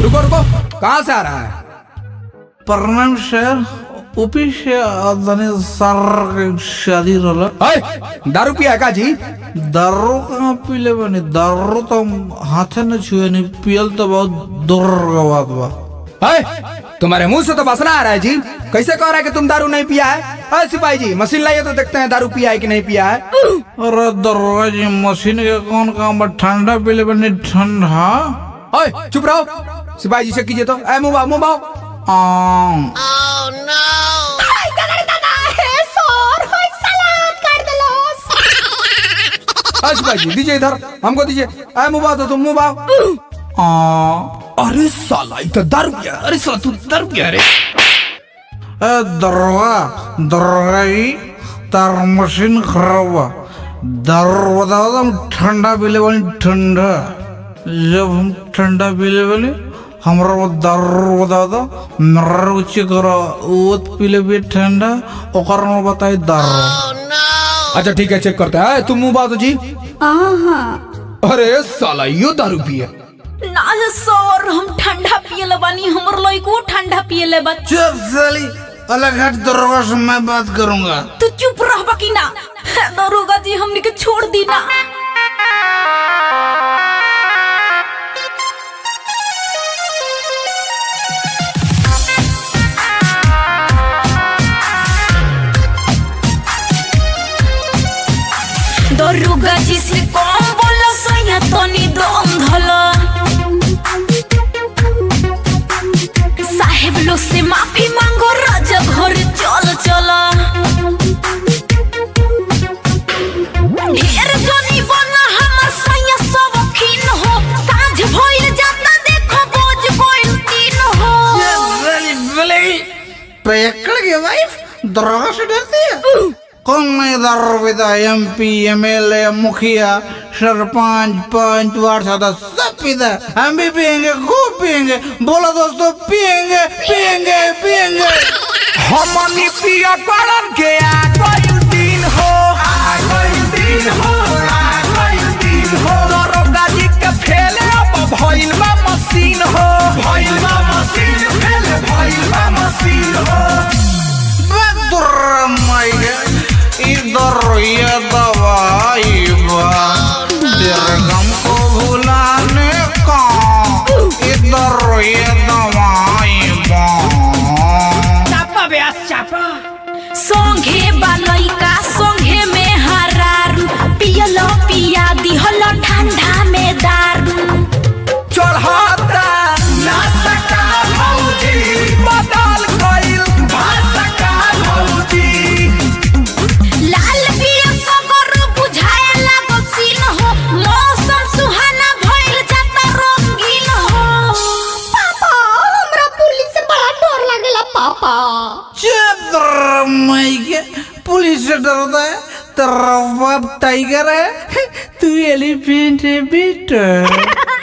रुको रुको, कहाँ से आ रहा है? प्रणाम सर, ऊपी से आदमी सर शादी रोला। दारू पिया का जी? दारू कहाँ पी ले बनी? दारू तो हाथे न छुए नहीं, पियल तो बहुत दूर का बात बा। तुम्हारे मुंह से तो बसना आ रहा है जी। कैसे कह रहा है कि तुम दारू नहीं पिया है? सिपाही जी मशीन लाइए तो देखते हैं दारू पिया है कि नहीं पिया है। अरे दरोगा जी, मशीन के कौन काम? ठंडा पी ले बनी, ठंडा। चुप रहो, सिपाही जी से कीजिए तो। मुंह बाओ। सिपाही जी दीजिए इधर, हमको दीजिए। मुंह बाओ तो तुम मुंह बाओ। अरे साला इतना दारू पिया। अरे साला तू दारू पिया रे। दरोगा जी, तार मशीन खराब बा। दारू बताओ तो हम ठंडा पी ले बनी, ठंडा। जब हम ठंडा पी ले बनी, हमारा वो दारू बताओ तो मेरा रुचि करो वो पी ले भी ठंडा, ओकर में बताई दारू। अच्छा ठीक है, चेक करते हैं। तुम मुंह बात जी। अरे साला यो दारू पिया ना सर, हम ठंडा पियले बानी, हमर लइको ठंडा पियले बा। चुप साली, अलग हट। दरोगा से मैं बात करूंगा। तू चुप रह बाकी ना। दरोगा जी हमने के छोड़ दी ना। दरोगा जी से कौन बोला सैया तनी दम धला। साहेब लोग से माफी मांगो, राजा घर चल चला। ढेर जनी बना हमर सैया सब खीन हो। साँझ भइल जाता देखो बोझ कोई तीन हो। पैकड़ के वाइफ दरोगा से डरती है? कौन नहीं दारू पीता? MP, MLA, मुखिया, सरपंच, पंच, वार्ड सदस्य सब पीता है। हम भी पियेंगे, खूब पियेंगे। बोलो दोस्तों, पियेंगे पियेंगे पियेंगे। हमनी पिया करन के आ गइल दिन हो। दरोगा जी के फेले अब भइल बा मशीन हो। इधर ये दवाई बा गम को भुलाने का। इधर ये दवाई बा। चापा ब्यास चापा। संगे बालइका संगे में हरारू, पियलो पिया दिहलो ठंडा में दारू। चढ़ाता ना सका भौजी, बदल गइल भाषा भौजी। लाल पिया सगर बुझाए लागो सीन हो। मौसम सुहाना भइल जाता रंगीन हो। पापा, हमरा पुलिस से बड़ा डर लागेला पापा। पुलिस से डरता है? तेरा बाप टाइगर है, तू एलिफेंट है बेटा।